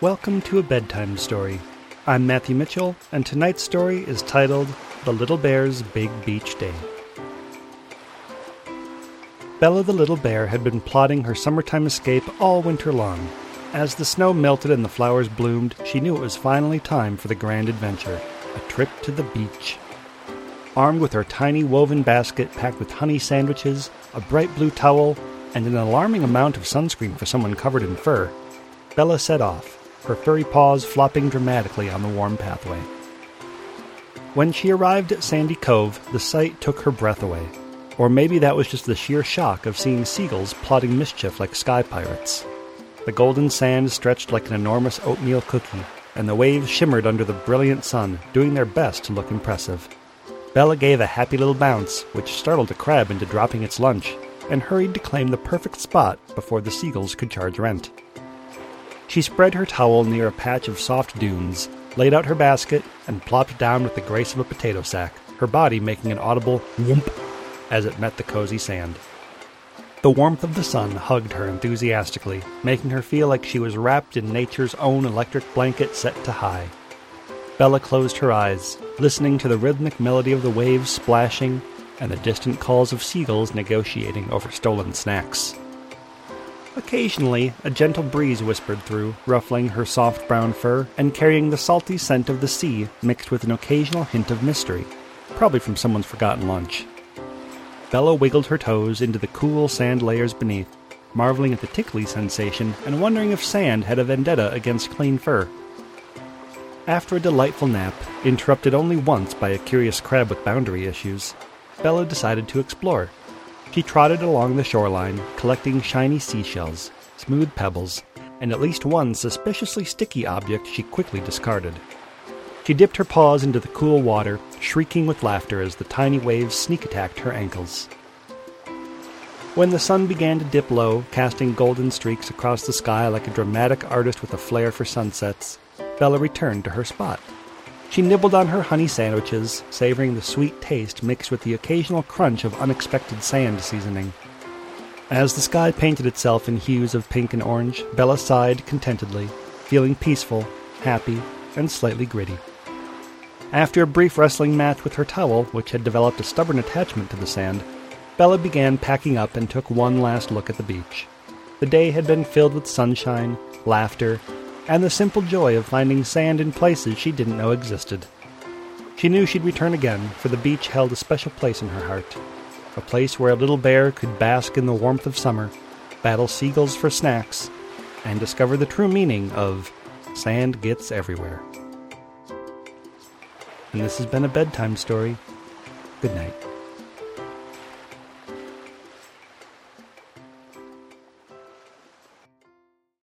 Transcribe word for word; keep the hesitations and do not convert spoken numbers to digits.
Welcome to A Bedtime Story. I'm Matthew Mitchell, and tonight's story is titled The Little Bear's Big Beach Day. Bella the little bear had been plotting her summertime escape all winter long. As the snow melted and the flowers bloomed, she knew it was finally time for the grand adventure, a trip to the beach. Armed with her tiny woven basket packed with honey sandwiches, a bright blue towel, and an alarming amount of sunscreen for someone covered in fur, Bella set off, her furry paws flopping dramatically on the warm pathway. When she arrived at Sandy Cove, the sight took her breath away. Or maybe that was just the sheer shock of seeing seagulls plotting mischief like sky pirates. The golden sand stretched like an enormous oatmeal cookie, and the waves shimmered under the brilliant sun, doing their best to look impressive. Bella gave a happy little bounce, which startled a crab into dropping its lunch, and hurried to claim the perfect spot before the seagulls could charge rent. She spread her towel near a patch of soft dunes, laid out her basket, and plopped down with the grace of a potato sack, her body making an audible whoomp as it met the cozy sand. The warmth of the sun hugged her enthusiastically, making her feel like she was wrapped in nature's own electric blanket set to high. Bella closed her eyes, listening to the rhythmic melody of the waves splashing and the distant calls of seagulls negotiating over stolen snacks. Occasionally, a gentle breeze whispered through, ruffling her soft brown fur and carrying the salty scent of the sea mixed with an occasional hint of mystery, probably from someone's forgotten lunch. Bella wiggled her toes into the cool sand layers beneath, marveling at the tickly sensation and wondering if sand had a vendetta against clean fur. After a delightful nap, interrupted only once by a curious crab with boundary issues, Bella decided to explore. She trotted along the shoreline, collecting shiny seashells, smooth pebbles, and at least one suspiciously sticky object she quickly discarded. She dipped her paws into the cool water, shrieking with laughter as the tiny waves sneak-attacked her ankles. When the sun began to dip low, casting golden streaks across the sky like a dramatic artist with a flair for sunsets, Bella returned to her spot. She nibbled on her honey sandwiches, savoring the sweet taste mixed with the occasional crunch of unexpected sand seasoning. As the sky painted itself in hues of pink and orange, Bella sighed contentedly, feeling peaceful, happy, and slightly gritty. After a brief wrestling match with her towel, which had developed a stubborn attachment to the sand, Bella began packing up and took one last look at the beach. The day had been filled with sunshine, laughter, and the simple joy of finding sand in places she didn't know existed. She knew she'd return again, for the beach held a special place in her heart. A place where a little bear could bask in the warmth of summer, battle seagulls for snacks, and discover the true meaning of sand gets everywhere. And this has been A Bedtime Story. Good night.